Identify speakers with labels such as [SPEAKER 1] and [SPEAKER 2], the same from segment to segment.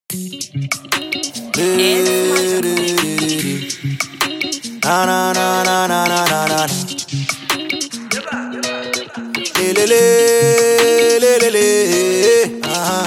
[SPEAKER 1] Na na na na na na na na. Le le le le le.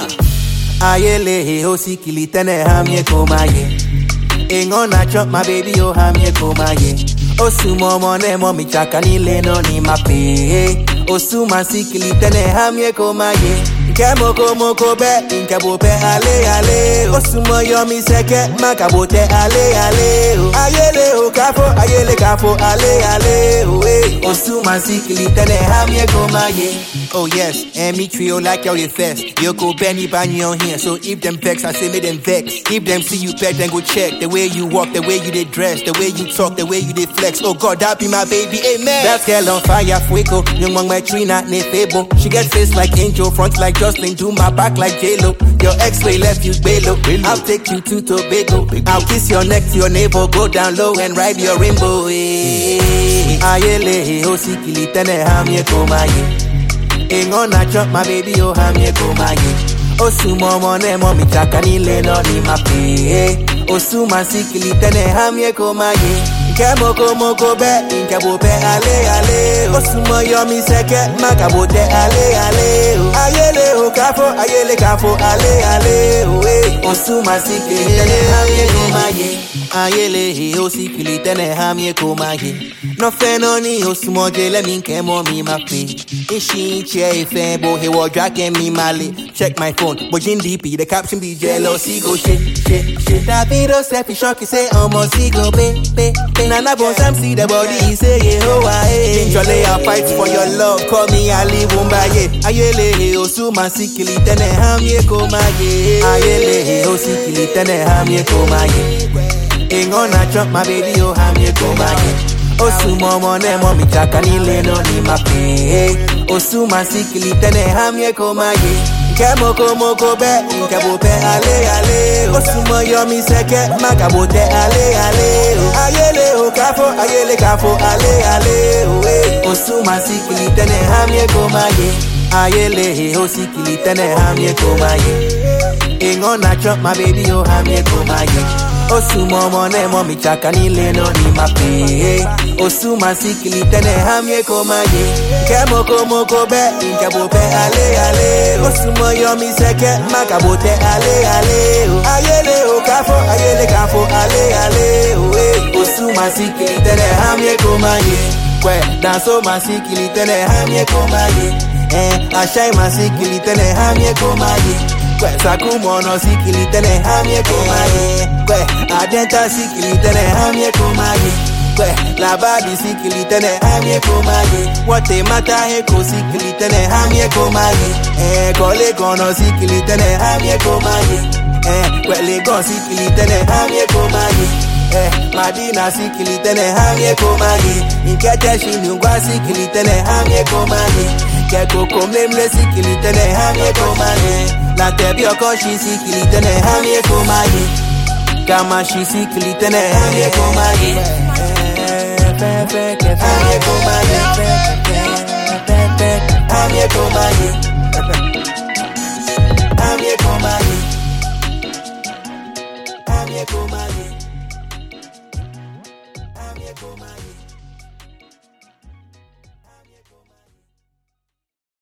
[SPEAKER 1] Ayele hosi kilitene hamye komaye. Ingona chop my baby oh hamye komaye. Osumo mone momi chaka ni leno ni mape. Osuma sikilitene hamye komaye. Kemoko moko be inkabo be ale ale. Osumo yomi seke makabote ale ale. Ayele o kafo ale ale. Osuma sikilitene hamye komaye. Oh yes, and me trio like y'all the fest. You go Benny Bany on here, so if them vex, I say make them vex. If them see you pet, then go check the way you walk, the way you dey dress, the way you talk, the way you dey flex. Oh God, that be my baby, amen. That girl on fire, fuego. Young man, my tree not nefebo. She get face like Angel, front like Jocelyn, do my back like J-Lo. Your ex-way left you belo. I'll take you to Tobago. I'll kiss your neck to your navel, go down low and ride your rainbow. Ayele, hosi kilitene hamye komaye. Ingona chop my baby oh hamye komaye. Osumo mone momi chaka ni leno ni mape. Osuma sikilitene hamye komaye. Kemoko moko be inkabo be ale ale. Osumo yomi seke makabote ale ale. Ayele o kafo ale ale. Osuma sikilitene hamye komaye. Ayele o sikilitene hamye komaye. No fenoni osumo jele minkemo mi mape. Ishi che febo he was dragging me mali. Check my phone, bojin DP, the caption be jealousy go shit. That video selfie shocky say almost he go be. Nana bones I'm see the body he say Yehovah. Jolly I fight for your love, call me Ali Wumbaye. Ayele osuma sikili tene hamye komaye. Ayele osikili tene hamye komaye. Ingona chop my baby oh hamye komaye. Osumo mone momi chaka ni leno ni mape. Osuma sikilitene hamye komaye. Kemoko moko be inkabo be ale ale. Osumo yomi seke makabote ale ale. Ayele o kafo ale ale. Osuma sikilitene hamye komaye. Ayele o sikilitene hamye komaye. Ingona chop my baby oh hamye komaye. Osumo mone momi chaka ni leno ni mape. Osuma sikilitene hamye komaye. Kemoko moko be inkabo be ale ale. Osumo yomi seke makabote ale ale. Ayele o kafo ale ale. Osuma sikilitene hamye komaye. Kwe danso masikilitene hamye komaye. Ashai masikilitene hamye komaye. Kwe sakumono sikilitene hamye komaye. Kwe adenta sikilitene hamye komaye. Kwe labadi sikilitene hamye komaye. Wote mata heko sikilitene hamye komaye. Kole gono sikilitene hamye komaye. Kwe legon sikilitene hamye komaye. Madina sikilitene hamye komaye. Inkete shinungwa sikilitene hamye komaye. Keko komlemle sikilitene hamye komaye. La tebi okoshi sikilitene hamye komaye. Kama shi sikilitene hamye komaye. Hamye komaye. Hamye komaye.